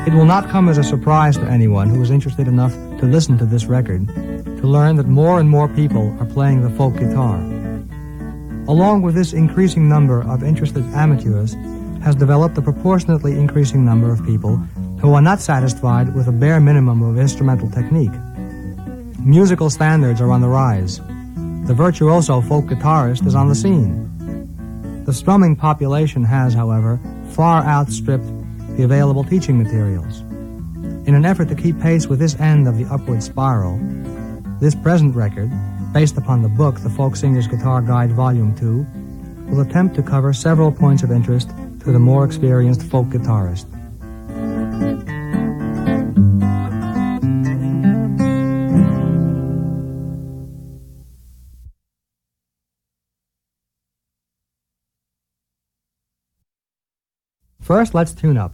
It will not come as a surprise to anyone who is interested enough to listen to this record to learn that more and more people are playing the folk guitar. Along with this increasing number of interested amateurs has developed a proportionately increasing number of people who are not satisfied with a bare minimum of instrumental technique. Musical standards are on the rise. The virtuoso folk guitarist is on the scene. The strumming population has, however, far outstripped the available teaching materials. In an effort to keep pace with this end of the upward spiral, this present record, based upon the book The Folk Singer's Guitar Guide Volume 2, will attempt to cover several points of interest to the more experienced folk guitarist. First, let's tune up.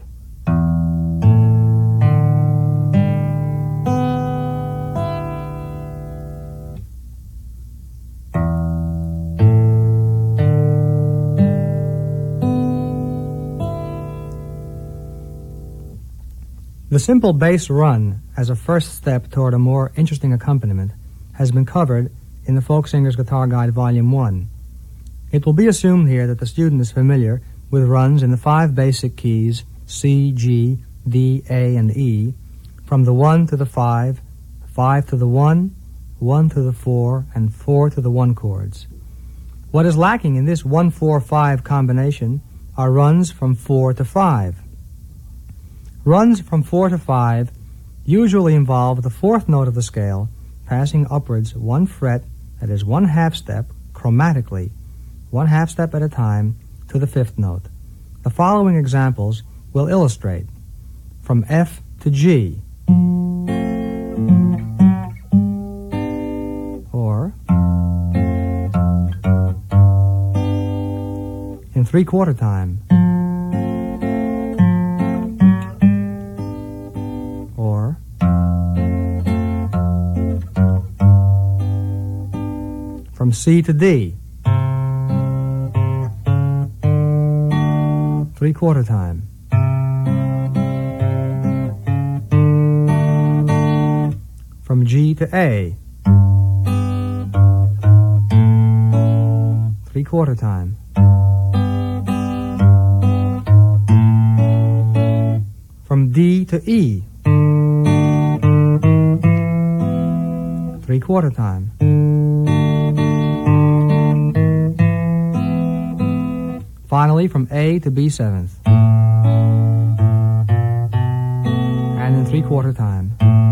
The simple bass run as a first step toward a more interesting accompaniment has been covered in the Folk Singer's Guitar Guide Volume 1. It will be assumed here that the student is familiar with runs in the 5 basic keys C, G, D, A, and E, from the 1 to the 5, 5 to the 1, 1 to the 4, and 4 to the 1 chords. What is lacking in this 1-4-5 combination are runs from 4 to 5. Runs from 4 to 5 usually involve the 4th note of the scale passing upwards 1 fret, that is 1/2 step, chromatically, 1/2 step at a time, to the 5th note. The following examples will illustrate. From F to G, or in 3/4 time, or from C to D, 3/4 time, from G to A, 3/4 time, from D to E, 3/4 time, finally from A to B7th, and in 3/4 time.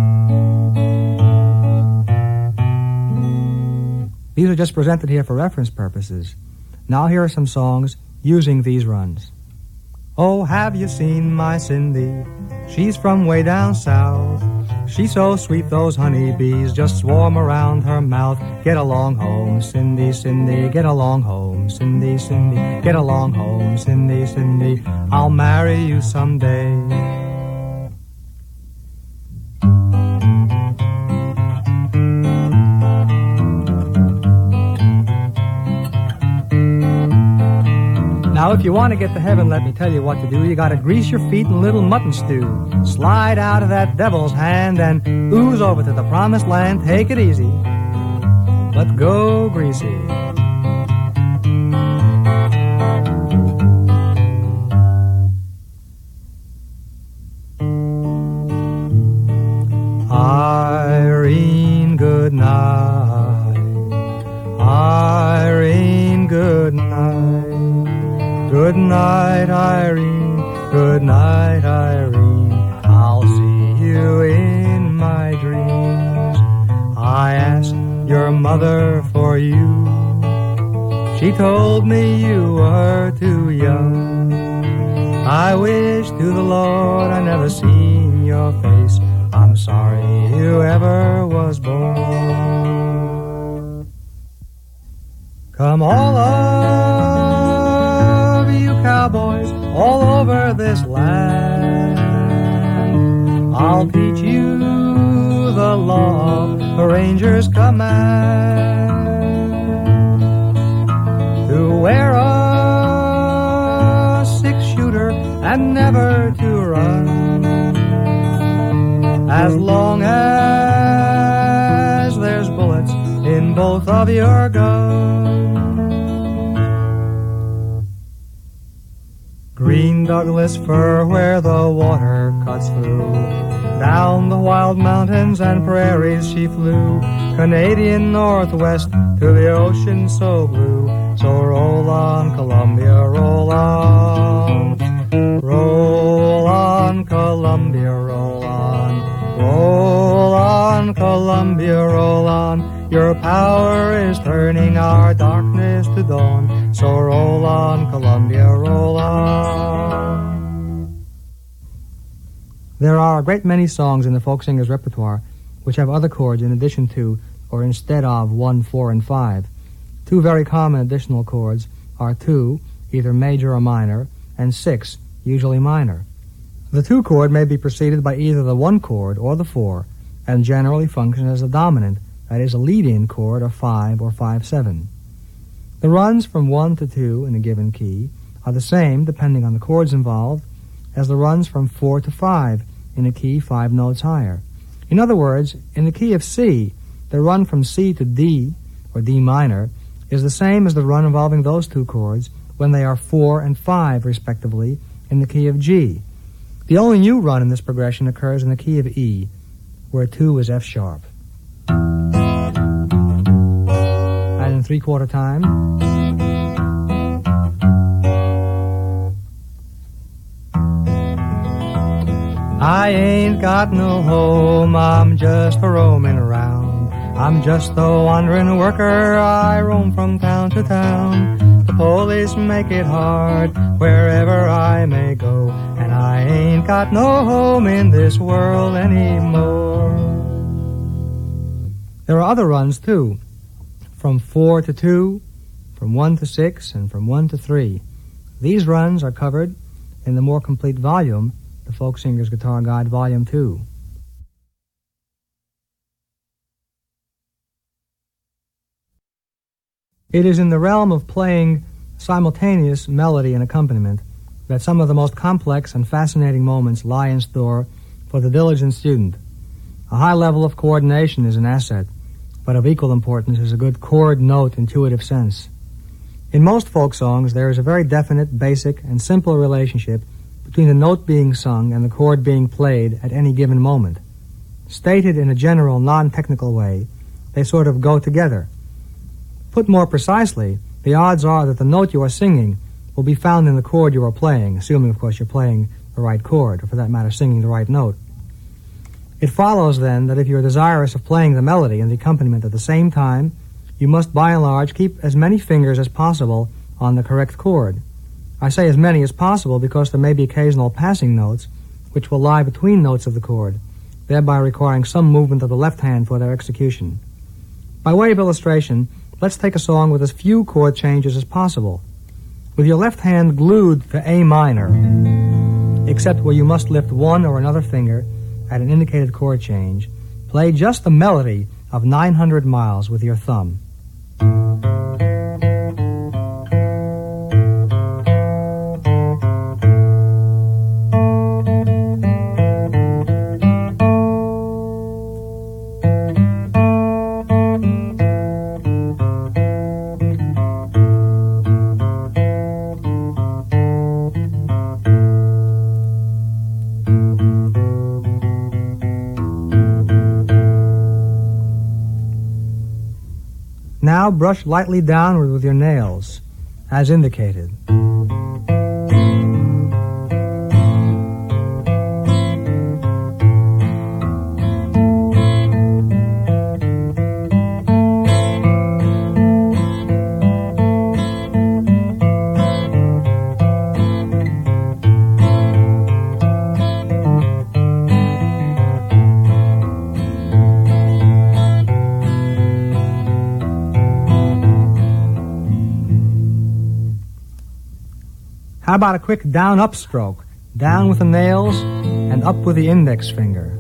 These are just presented here for reference purposes. Now here are some songs using these runs. Oh, have you seen my Cindy? She's from way down south. She's so sweet, those honeybees just swarm around her mouth. Get along home, Cindy, Cindy, get along home, Cindy, Cindy, get along home, Cindy, Cindy, I'll marry you someday. Now, if you want to get to heaven, let me tell you what to do. You gotta grease your feet in a little mutton stew. Slide out of that devil's hand and ooze over to the promised land. Take it easy, but go greasy. Irene, good night. Irene, good night. Good night, Irene. Good night, Irene. I'll see you in my dreams. I asked your mother for you. She told me you were too young. I wish to the Lord I never seen your face. I'm sorry you ever was born. Come all of you cowboys all over this land, I'll teach you the law of a ranger's command. To wear a 6-shooter and never to run, as long as there's bullets in both of your guns. Green Douglas fir where the water cuts through, down the wild mountains and prairies she flew, Canadian Northwest to the ocean so blue. So roll on, Columbia, roll on. Roll on, Columbia, roll on. Roll on, Columbia, roll on. Your power is turning our darkness to dawn. So roll on, Columbia, roll on. There are a great many songs in the folk singer's repertoire which have other chords in addition to or instead of 1, 4, and 5. Two very common additional chords are 2, either major or minor, and 6, usually minor. The 2 chord may be preceded by either the 1 chord or the 4, and generally functions as a dominant, that is, a lead-in chord of 5 or 5/7. The runs from 1 to 2 in a given key are the same, depending on the chords involved, as the runs from 4 to 5 in a key 5 notes higher. In other words, in the key of C, the run from C to D, or D minor, is the same as the run involving those 2 chords when they are 4 and 5, respectively, in the key of G. The only new run in this progression occurs in the key of E, where 2 is F sharp. And in 3/4 time, I ain't got no home, I'm just a roaming around. I'm just a wandering worker, I roam from town to town. The police make it hard wherever I may go, and I ain't got no home in this world anymore. There are other runs, too, from 4 to 2, from 1 to 6, and from 1 to 3. These runs are covered in the more complete volume, The Folk Singer's Guitar Guide, Volume 2. It is in the realm of playing simultaneous melody and accompaniment that some of the most complex and fascinating moments lie in store for the diligent student. A high level of coordination is an asset, but of equal importance is a good chord-note intuitive sense. In most folk songs, there is a very definite, basic, and simple relationship between the note being sung and the chord being played at any given moment. Stated in a general, non-technical way, they sort of go together. Put more precisely, the odds are that the note you are singing will be found in the chord you are playing, assuming, of course, you're playing the right chord, or for that matter, singing the right note. It follows, then, that if you are desirous of playing the melody and the accompaniment at the same time, you must, by and large, keep as many fingers as possible on the correct chord. I say as many as possible because there may be occasional passing notes which will lie between notes of the chord, thereby requiring some movement of the left hand for their execution. By way of illustration, let's take a song with as few chord changes as possible. With your left hand glued to A minor, except where you must lift one or another finger at an indicated chord change, play just the melody of 900 Miles with your thumb. Now brush lightly downward with your nails, as indicated. How about a quick down-up stroke? Down with the nails and up with the index finger.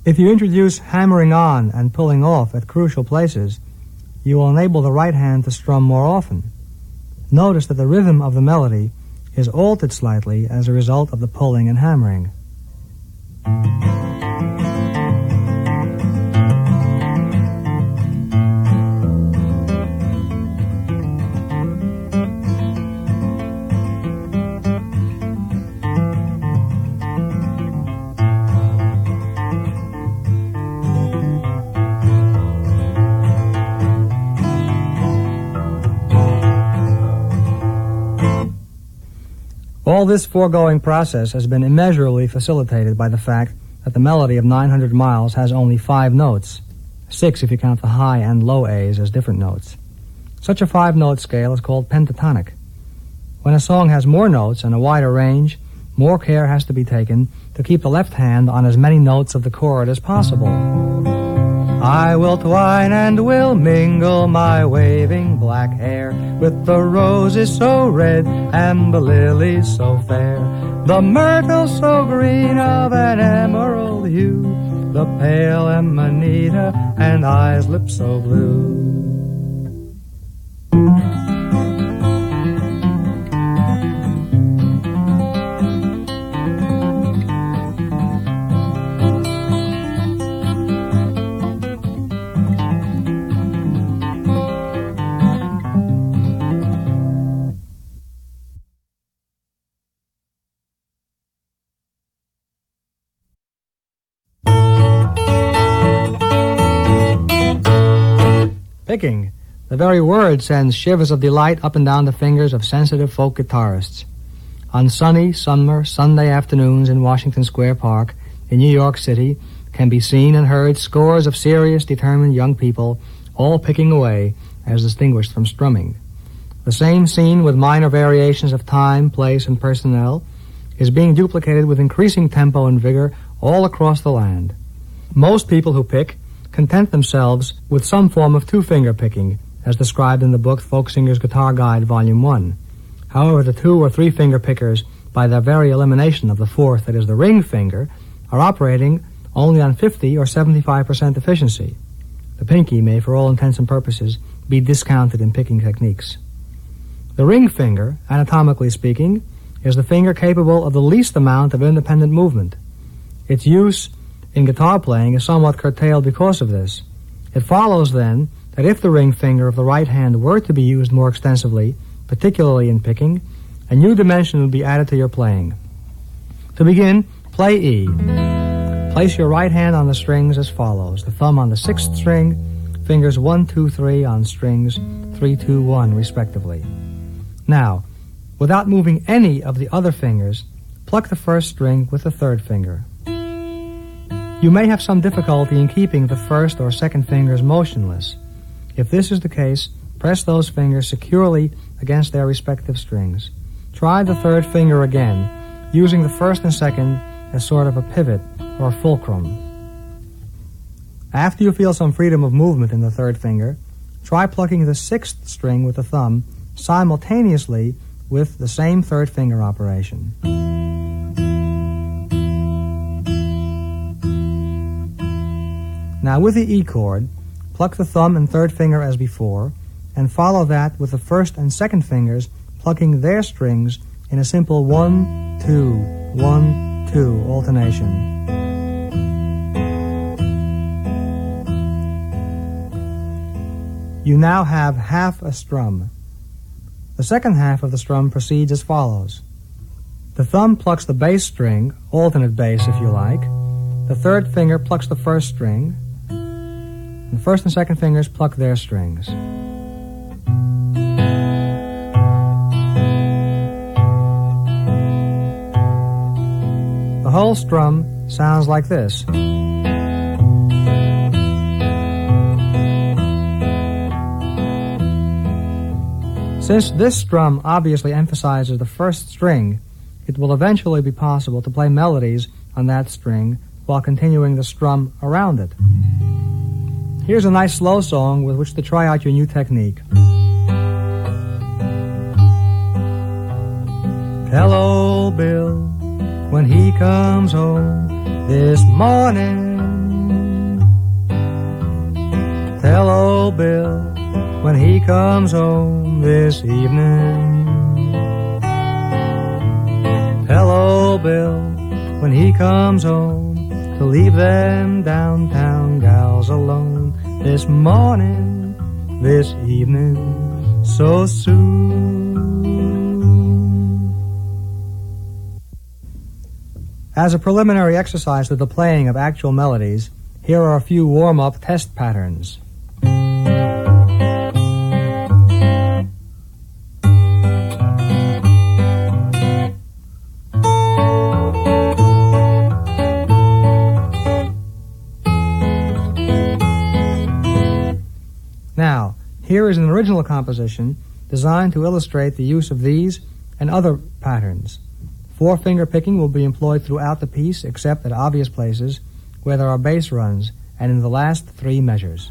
If you introduce hammering on and pulling off at crucial places, you will enable the right hand to strum more often. Notice that the rhythm of the melody is altered slightly as a result of the pulling and hammering. All this foregoing process has been immeasurably facilitated by the fact that the melody of 900 miles has only 5 notes, 6 if you count the high and low A's as different notes. Such a 5-note scale is called pentatonic. When a song has more notes and a wider range, more care has to be taken to keep the left hand on as many notes of the chord as possible. I will twine and will mingle my waving black hair with the roses so red and the lilies so fair, the myrtle so green of an emerald hue, the pale amanita and eyes lips so blue. Picking. The very word sends shivers of delight up and down the fingers of sensitive folk guitarists. On sunny summer Sunday afternoons in Washington Square Park in New York City can be seen and heard scores of serious, determined young people all picking away as distinguished from strumming. The same scene with minor variations of time, place, and personnel is being duplicated with increasing tempo and vigor all across the land. Most people who pick content themselves with some form of two-finger picking, as described in the book Folk Singer's Guitar Guide, Volume 1. However, the 2- or 3-finger pickers, by their very elimination of the fourth, that is the ring finger, are operating only on 50 or 75% efficiency. The pinky may, for all intents and purposes, be discounted in picking techniques. The ring finger, anatomically speaking, is the finger capable of the least amount of independent movement. Its use in guitar playing is somewhat curtailed because of this. It follows, then, that if the ring finger of the right hand were to be used more extensively, particularly in picking, a new dimension would be added to your playing. To begin, play E. Place your right hand on the strings as follows: the thumb on the 6th string, fingers 1, 2, 3 on strings 3, 2, 1, respectively. Now, without moving any of the other fingers, pluck the 1st string with the 3rd finger. You may have some difficulty in keeping the 1st or 2nd fingers motionless. If this is the case, press those fingers securely against their respective strings. Try the 3rd finger again, using the 1st and 2nd as sort of a pivot or fulcrum. After you feel some freedom of movement in the 3rd finger, try plucking the 6th string with the thumb simultaneously with the same 3rd finger operation. Now with the E chord, pluck the thumb and 3rd finger as before, and follow that with the 1st and 2nd fingers plucking their strings in a simple 1, 2, 1, 2 alternation. You now have half a strum. The second half of the strum proceeds as follows. The thumb plucks the bass string, alternate bass if you like. The 3rd finger plucks the 1st string. The 1st and 2nd fingers pluck their strings. The whole strum sounds like this. Since this strum obviously emphasizes the 1st string, it will eventually be possible to play melodies on that string while continuing the strum around it. Here's a nice slow song with which to try out your new technique. Tell old Bill when he comes home this morning Bill when he comes home this evening. Hello, Bill, when he comes home to leave them downtown gals alone this morning, this evening, so soon. As a preliminary exercise to the playing of actual melodies, here are a few warm-up test patterns. Now, here is an original composition designed to illustrate the use of these and other patterns. Four-finger picking will be employed throughout the piece except at obvious places where there are bass runs and in the last three measures.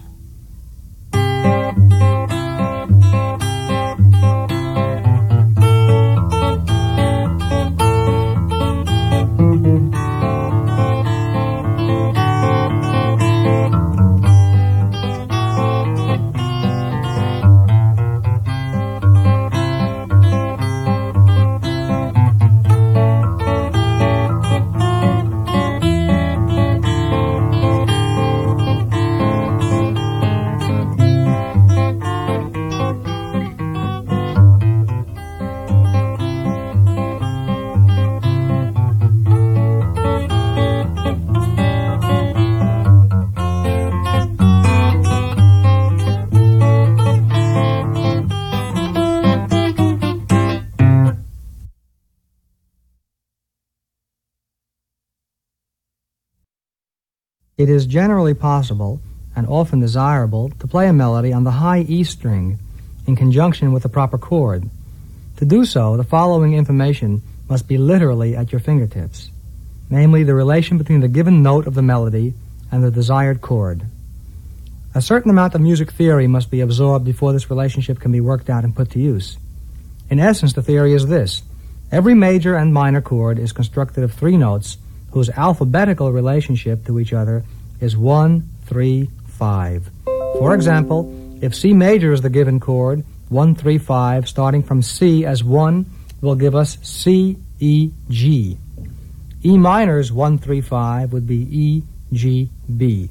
It is generally possible, and often desirable, to play a melody on the high E string in conjunction with the proper chord. To do so, the following information must be literally at your fingertips, namely the relation between the given note of the melody and the desired chord. A certain amount of music theory must be absorbed before this relationship can be worked out and put to use. In essence, the theory is this. Every major and minor chord is constructed of three notes whose alphabetical relationship to each other is 1, 3, 5. For example, if C major is the given chord, 1, 3, 5, starting from C as 1 will give us C, E, G. E minor's 1, 3, 5 would be E, G, B.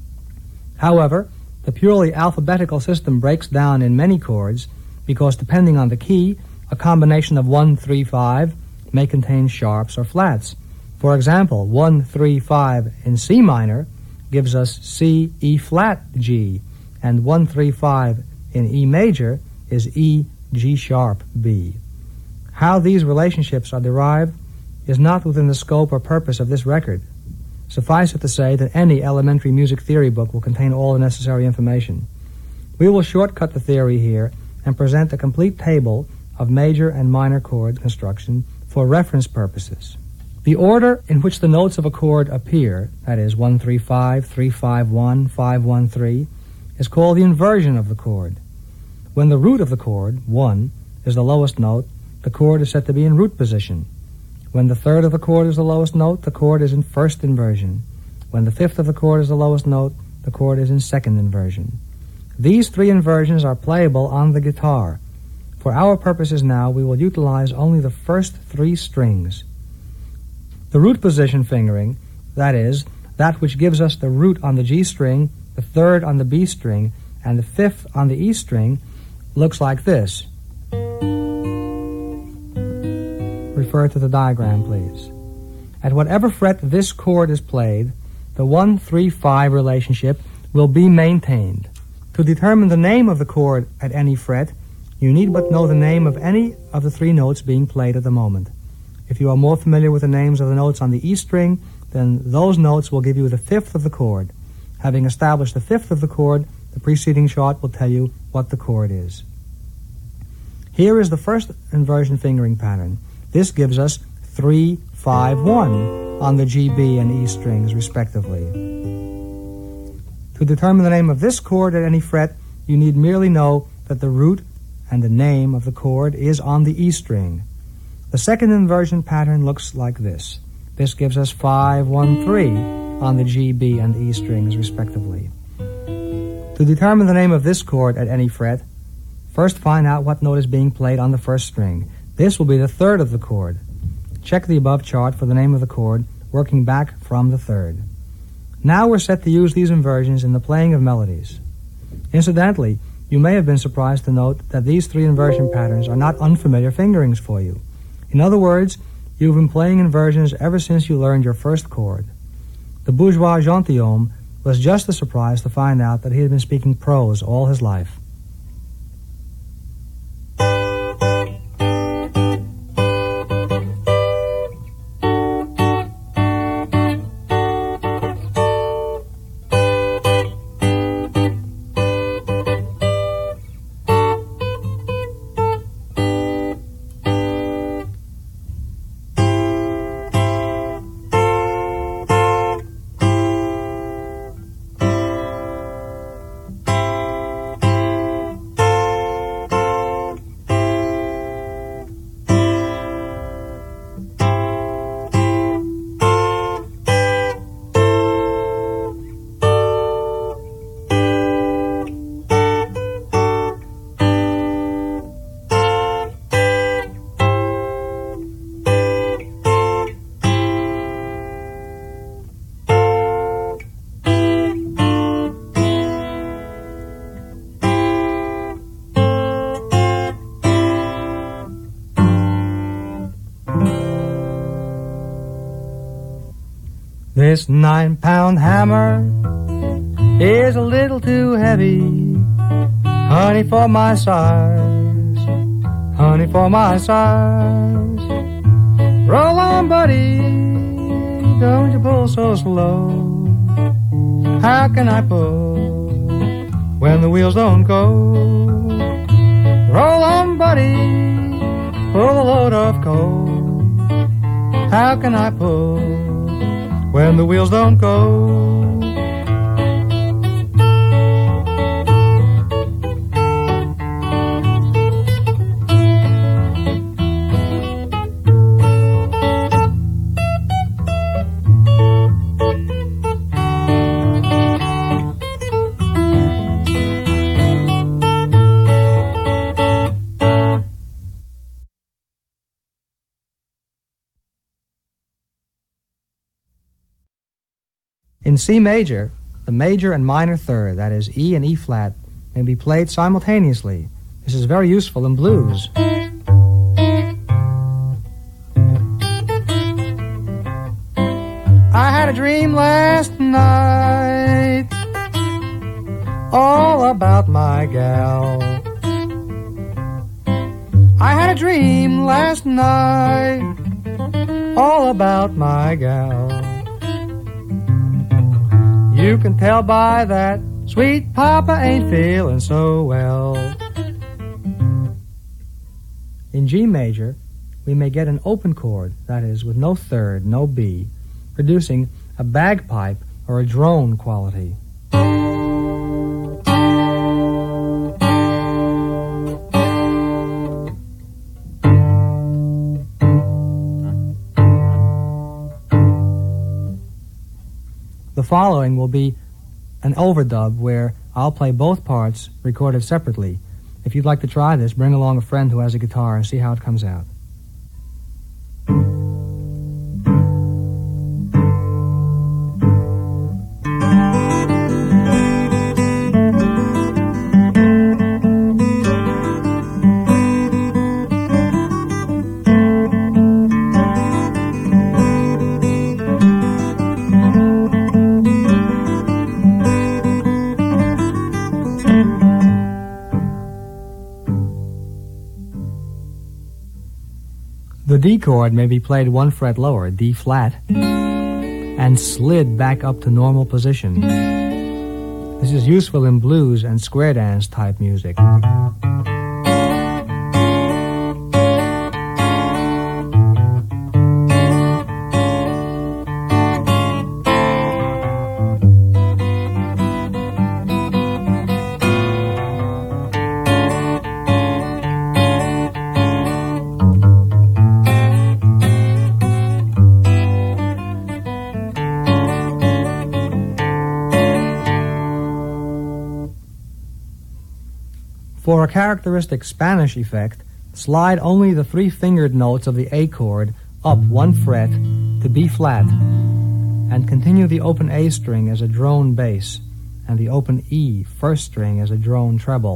However, the purely alphabetical system breaks down in many chords because depending on the key, a combination of 1, 3, 5 may contain sharps or flats. For example, 1, 3, 5 in C minor gives us C, E flat, G, and 1, 3, 5 in E major is E, G sharp, B. How these relationships are derived is not within the scope or purpose of this record. Suffice it to say that any elementary music theory book will contain all the necessary information. We will shortcut the theory here and present a complete table of major and minor chord construction for reference purposes. The order in which the notes of a chord appear, that is 1, 3, 5, 3, 5, 1, 5, 1, 3, is called the inversion of the chord. When the root of the chord, 1, is the lowest note, the chord is set to be in root position. When the third of the chord is the lowest note, the chord is in first inversion. When the fifth of the chord is the lowest note, the chord is in second inversion. These three inversions are playable on the guitar. For our purposes now, we will utilize only the first three strings. The root position fingering, that is, that which gives us the root on the G string, the third on the B string, and the fifth on the E string, looks like this. Refer to the diagram, please. At whatever fret this chord is played, the 1, 3, 5 relationship will be maintained. To determine the name of the chord at any fret, you need but know the name of any of the three notes being played at the moment. If you are more familiar with the names of the notes on the E string, then those notes will give you the fifth of the chord. Having established the fifth of the chord, the preceding chart will tell you what the chord is. Here is the first inversion fingering pattern. This gives us 3, 5, 1 on the G, B, and E strings, respectively. To determine the name of this chord at any fret, you need merely know that the root and the name of the chord is on the E string. The second inversion pattern looks like this. This gives us 5, 1, 3 on the G, B, and E strings, respectively. To To determine the name of this chord at any fret, first find out what note is being played on the first string. This will be the third of the chord. Check the above chart for the name of the chord, working back from the third. Now we're set to use these inversions in the playing of melodies. Incidentally, you may have been surprised to note that these three inversion patterns are not unfamiliar fingerings for you. In other words, you've been playing inversions ever since you learned your first chord. The bourgeois gentilhomme was just as surprised to find out that he had been speaking prose all his life. This 9-pound hammer is a little too heavy, honey, for my size, honey, for my size. Roll on, buddy, don't you pull so slow. How can I pull when the wheels don't go? Roll on, buddy, pull a load of coal. How can I pull when the wheels don't go? In C major, the major and minor third, that is E and E flat, may be played simultaneously. This is very useful in blues. I had a dream last night all about my gal. I had a dream last night all about my gal. You can tell by that sweet papa ain't feeling so well. In G major, we may get an open chord, that is, with no third, no B, producing a bagpipe or a drone quality. The following will be an overdub where I'll play both parts recorded separately. If you'd like to try this, bring along a friend who has a guitar and see how it comes out. The D chord may be played one fret lower, D flat, and slid back up to normal position. This is useful in blues and square dance type music. For a characteristic Spanish effect, slide only the three-fingered notes of the A chord up one fret to B flat, and continue the open A string as a drone bass, and the open E first string as a drone treble.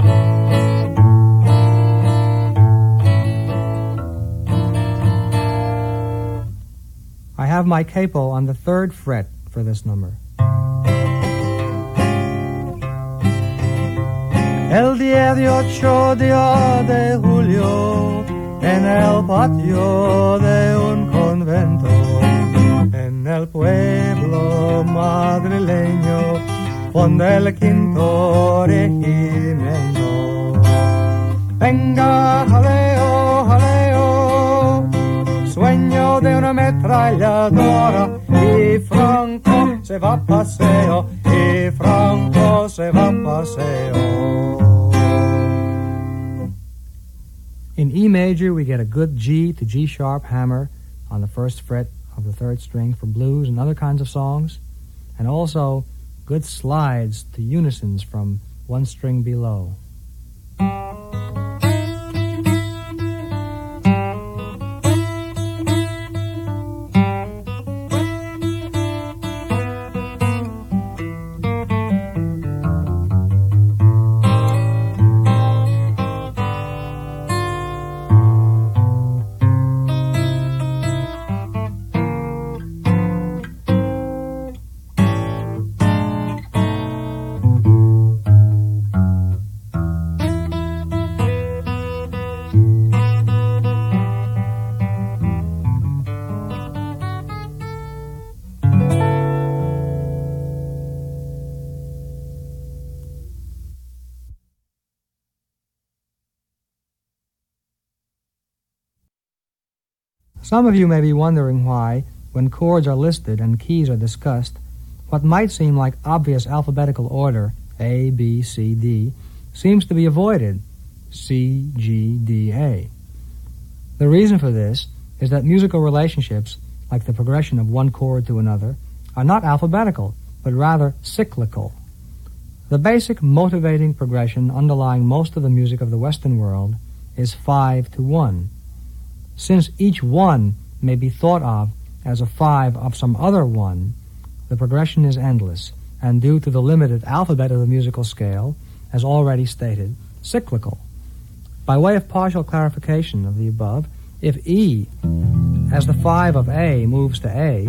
I have my capo on the third fret for this number. El 18 de julio, en el patio de un convento, en el pueblo madrileño, donde el quinto regimiento. Venga, jaleo, jaleo, sueño de una ametralladora, y Franco se va a paseo, y Franco se va a paseo. In E major, we get a good G to G sharp hammer on the first fret of the third string for blues and other kinds of songs, and also good slides to unisons from one string below. Some of you may be wondering why, when chords are listed and keys are discussed, what might seem like obvious alphabetical order, A, B, C, D, seems to be avoided, C, G, D, A. The reason for this is that musical relationships, like the progression of one chord to another, are not alphabetical, but rather cyclical. The basic motivating progression underlying most of the music of the Western world is 5-1. Since each one may be thought of as a 5 of some other one, the progression is endless, and due to the limited alphabet of the musical scale, as already stated, cyclical. By way of partial clarification of the above, if E, as the 5 of A, moves to A,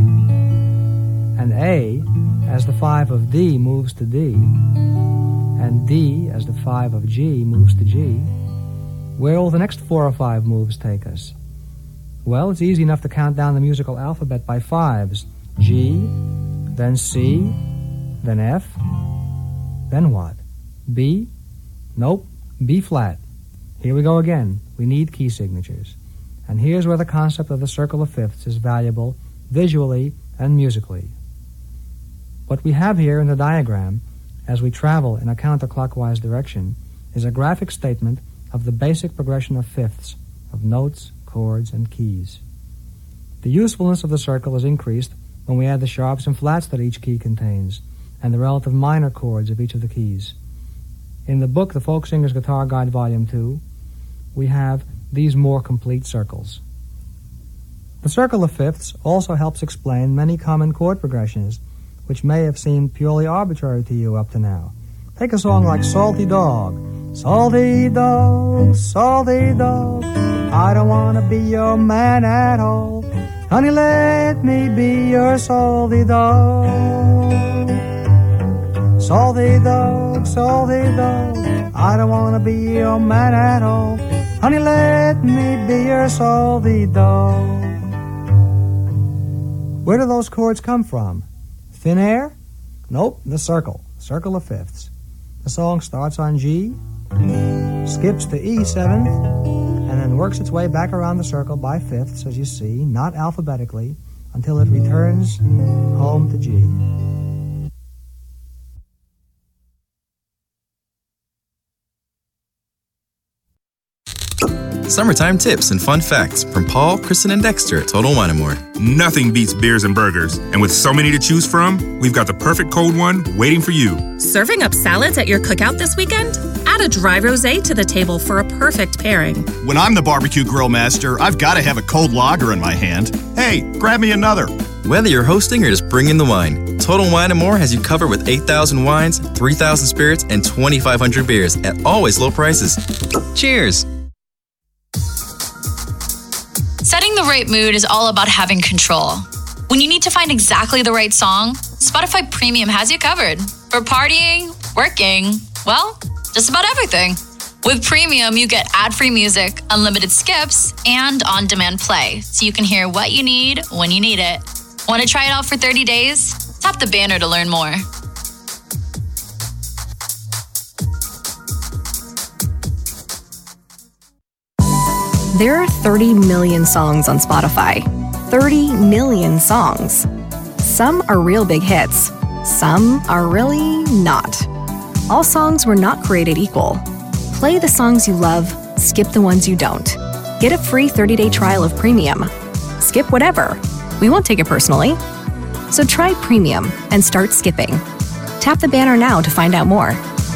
and A, as the 5 of D, moves to D, and D, as the 5 of G, moves to G, where will the next 4 or 5 moves take us? Well, it's easy enough to count down the musical alphabet by fives. G, then C, then F, then what? B? Nope, B flat. Here we go again. We need key signatures. And here's where the concept of the circle of fifths is valuable visually and musically. What we have here in the diagram, as we travel in a counterclockwise direction, is a graphic statement of the basic progression of fifths, of notes, chords, and keys. The usefulness of the circle is increased when we add the sharps and flats that each key contains, and the relative minor chords of each of the keys. In the book, The Folk Singer's Guitar Guide, Volume 2, we have these more complete circles. The circle of fifths also helps explain many common chord progressions, which may have seemed purely arbitrary to you up to now. Take a song like Salty Dog. Salty dog, salty dog, I don't want to be your man at all. Honey, let me be your salty dog. Salty dog, I don't want to be your man at all. Honey, let me be your salty dog. Where do those chords come from? Thin air? Nope, the circle of fifths. The song starts on G, skips to E7th, and then works its way back around the circle by fifths, as you see, not alphabetically, until it returns home to G. Summertime tips and fun facts from Paul, Kristen, and Dexter at Total Wine & More. Nothing beats beers and burgers. And with so many to choose from, we've got the perfect cold one waiting for you. Serving up salads at your cookout this weekend? Add a dry rosé to the table for a perfect pairing. When I'm the barbecue grill master, I've got to have a cold lager in my hand. Hey, grab me another. Whether you're hosting or just bringing the wine, Total Wine & More has you covered with 8,000 wines, 3,000 spirits, and 2,500 beers at always low prices. Cheers! Setting the right mood is all about having control. When you need to find exactly the right song, Spotify Premium has you covered. For partying, working, well, just about everything. With Premium, you get ad-free music, unlimited skips, and on-demand play, so you can hear what you need when you need it. Want to try it out for 30 days? Tap the banner to learn more. There are 30 million songs on Spotify. 30 million songs. Some are real big hits. Some are really not. All songs were not created equal. Play the songs you love, skip the ones you don't. Get a free 30-day trial of Premium. Skip whatever. We won't take it personally. So try Premium and start skipping. Tap the banner now to find out more.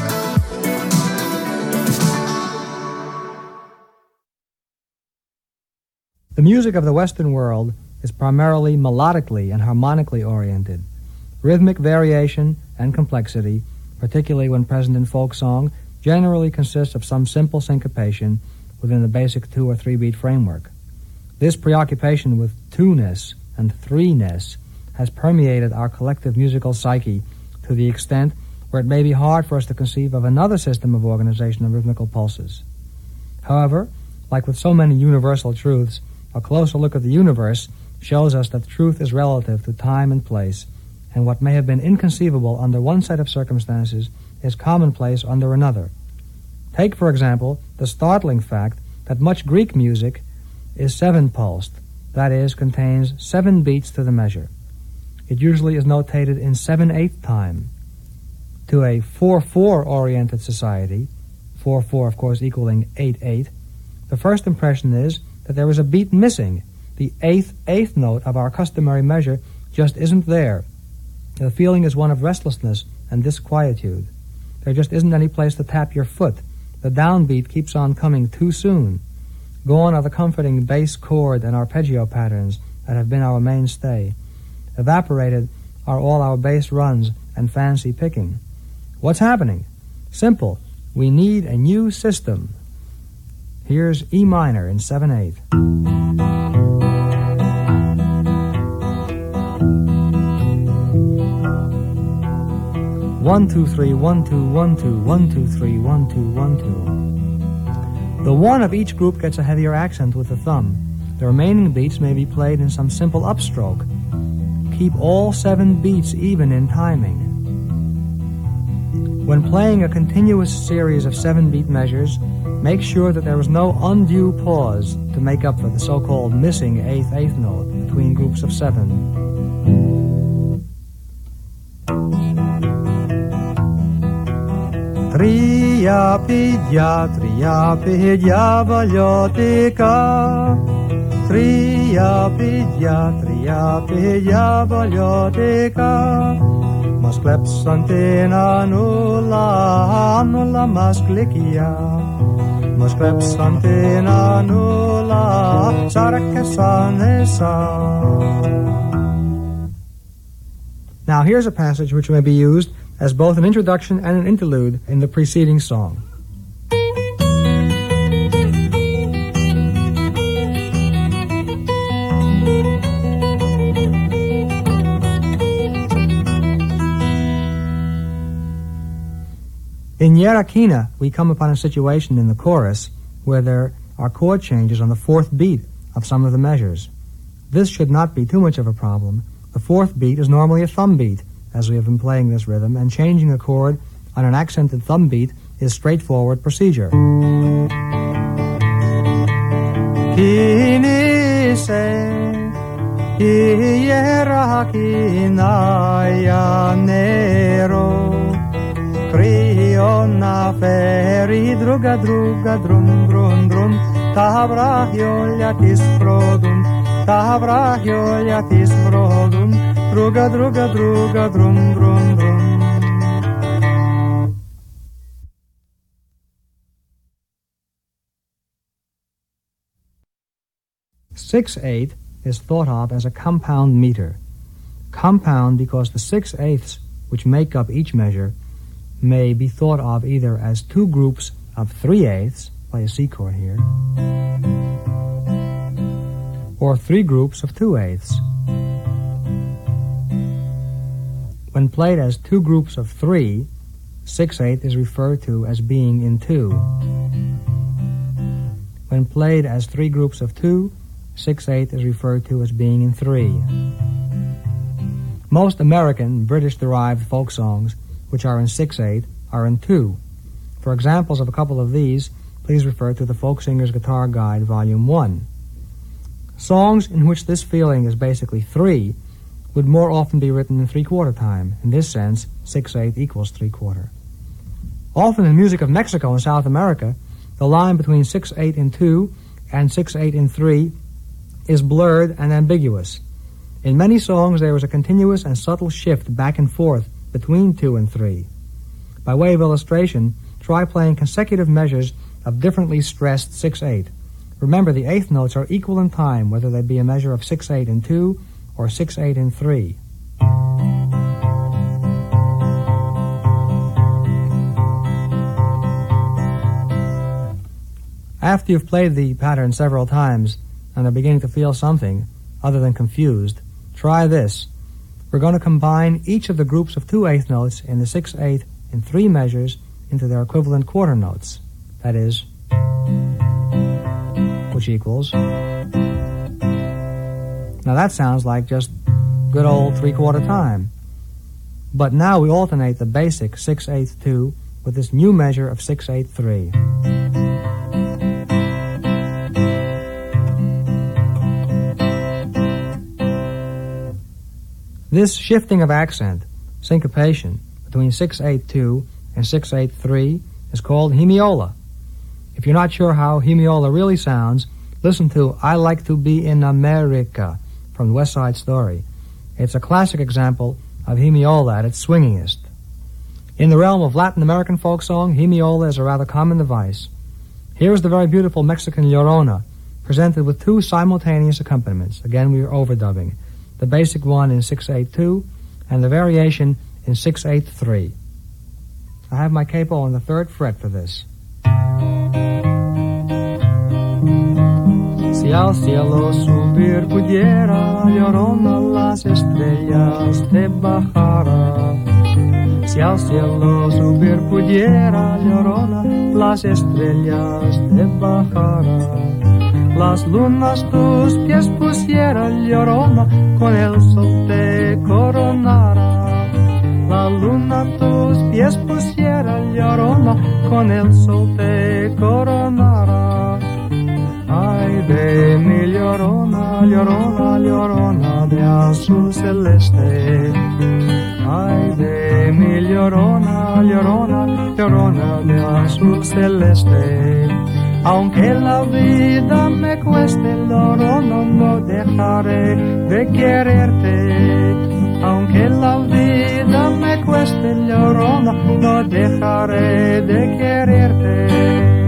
The music of the Western world is primarily melodically and harmonically oriented. Rhythmic variation and complexity, particularly when present in folk song, generally consists of some simple syncopation within the basic 2 or 3 beat framework. This preoccupation with two-ness and three-ness has permeated our collective musical psyche to the extent where it may be hard for us to conceive of another system of organization of rhythmical pulses. However, like with so many universal truths, a closer look at the universe shows us that truth is relative to time and place, and what may have been inconceivable under one set of circumstances is commonplace under another. Take, for example, the startling fact that much Greek music is 7-pulsed, that is, contains 7 beats to the measure. It usually is notated in 7/8 time. To a 4/4 oriented society, 4/4 of course equaling 8/8, the first impression is that there is a beat missing. The eighth note of our customary measure just isn't there. The feeling is one of restlessness and disquietude. There just isn't any place to tap your foot. The downbeat keeps on coming too soon. Gone are the comforting bass chord and arpeggio patterns that have been our mainstay. Evaporated are all our bass runs and fancy picking. What's happening? Simple. We need a new system. Here's E minor in 7/8. 1 2 3 1 2 1 2 1 2 3 1 2 1 2. The one of each group gets a heavier accent with the thumb. The remaining beats may be played in some simple upstroke. Keep all 7 beats even in timing. When playing a continuous series of 7-beat measures, make sure that there is no undue pause to make up for the so-called missing 8/8 note between groups of 7. Tria piglia vogliotica. Tria piglia vogliotica. Mas klepsantina nulla mas klikia. Mas klepsantina nulla sarakasanesa. Now here's a passage which may be used as both an introduction and an interlude in the preceding song. In Yerakina, we come upon a situation in the chorus where there are chord changes on the 4th beat of some of the measures. This should not be too much of a problem. The 4th beat is normally a thumb beat, as we have been playing this rhythm, and changing a chord on an accented thumb beat is straightforward procedure. Kinise, Yerakina nero. Kriona feri druga drum drum drum Tavra hioljatis frodum Tavra hioljatis frodum Druga drum drum drum. 6/8 is thought of as a compound meter. Compound because the 6/8 which make up each measure may be thought of either as two groups of 3/8, play a C chord here, or three groups of 2/8. When played as two groups of 3, 6/8 is referred to as being in 2. When played as three groups of 2, 6/8 is referred to as being in 3. Most American, British-derived folk songs, which are in 6/8, are in 2. For examples of a couple of these, please refer to the Folk Singer's Guitar Guide, Volume 1. Songs in which this feeling is basically 3 would more often be written in 3/4 time. In this sense, 6/8 equals 3/4. Often in music of Mexico and South America, the line between 6/8 in 2 and 6/8 in 3 is blurred and ambiguous. In many songs, there is a continuous and subtle shift back and forth between 2 and 3. By way of illustration, try playing consecutive measures of differently stressed 6/8. Remember, the eighth notes are equal in time, whether they be a measure of 6/8 in 2 or 6/8 in 3. After you've played the pattern several times and are beginning to feel something other than confused, try this. We're going to combine each of the groups of 2/8 notes in the 6/8 in 3 measures into their equivalent quarter notes. That is, which equals. Now that sounds like just good old 3/4 time. But now we alternate the basic 6/8 2 with this new measure of 6/8 3. This shifting of accent, syncopation, between 6/8 2 and 6/8 3 is called hemiola. If you're not sure how hemiola really sounds, listen to I Like to Be in America from West Side Story. It's a classic example of hemiola at its swingingest. In the realm of Latin American folk song, hemiola is a rather common device. Here is the very beautiful Mexican Llorona, presented with 2 simultaneous accompaniments. Again, we are overdubbing. The basic one in 6/8 2 and the variation in 6/8 3. I have my capo on the 3rd fret for this. Si al cielo subir pudiera, Llorona, las estrellas te bajara. Si al cielo subir pudiera, Llorona, las estrellas te bajara. Las lunas tus pies pusiera, Llorona, con el sol te coronara. La luna tus pies pusiera, Llorona, con el sol te coronara. Ay de mi Llorona, Llorona, Llorona de azul celeste. Ay de mi Llorona, Llorona, Llorona de azul celeste. Aunque la vida me cueste, Llorona, no dejaré de quererte. Aunque la vida me cueste, Llorona, no dejaré de quererte.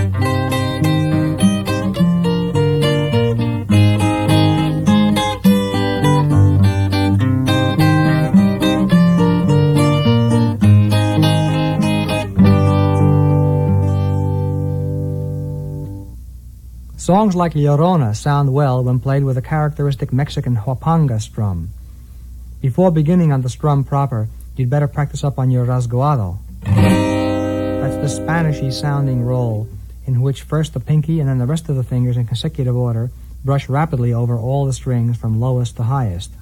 Songs like Llorona sound well when played with a characteristic Mexican huapanga strum. Before beginning on the strum proper, you'd better practice up on your rasguado. That's the Spanish-y sounding roll in which first the pinky and then the rest of the fingers in consecutive order brush rapidly over all the strings from lowest to highest.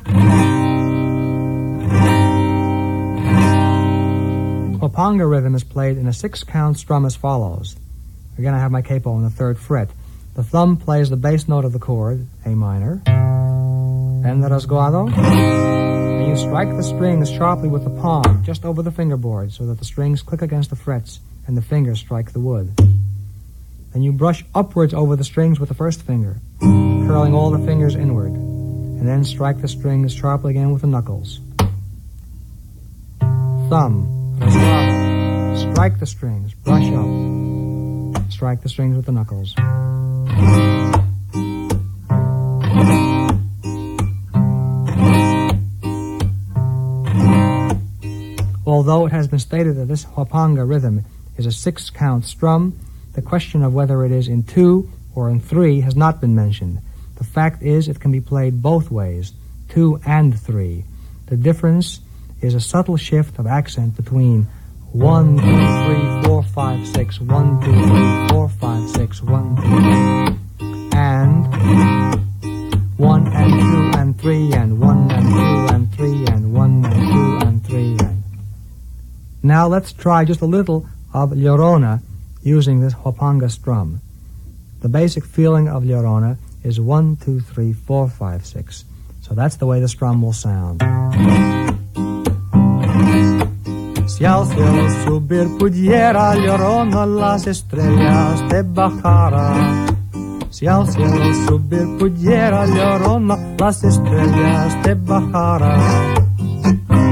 Huapanga rhythm is played in a 6-count strum as follows. Again, I have my capo on the 3rd fret. The thumb plays the bass note of the chord, A minor, then the rasguado, and you strike the strings sharply with the palm just over the fingerboard so that the strings click against the frets and the fingers strike the wood. Then you brush upwards over the strings with the first finger, curling all the fingers inward, and then strike the strings sharply again with the knuckles. Thumb, rasguado, strike the strings, brush up, strike the strings with the knuckles. Although it has been stated that this huapanga rhythm is a 6-count strum, the question of whether it is in 2 or in 3 has not been mentioned. The fact is it can be played both ways, 2 and 3. The difference is a subtle shift of accent between 1, 2, 3, 4, 5, 6, 1, 2, 3, 4, 5, 6, 1, 2, 3, and 1 and 2 and 3 and 1 and 2 and 3 and 1 and 2 and 3 and... Now let's try just a little of Llorona using this huapanga strum. The basic feeling of Llorona is 1, 2, 3, 4, 5, 6. So that's the way the strum will sound. Si al cielo subir pudiera, Llorona, las estrellas te bajara. Si al cielo subir pudiera, Llorona, las estrellas te bajara.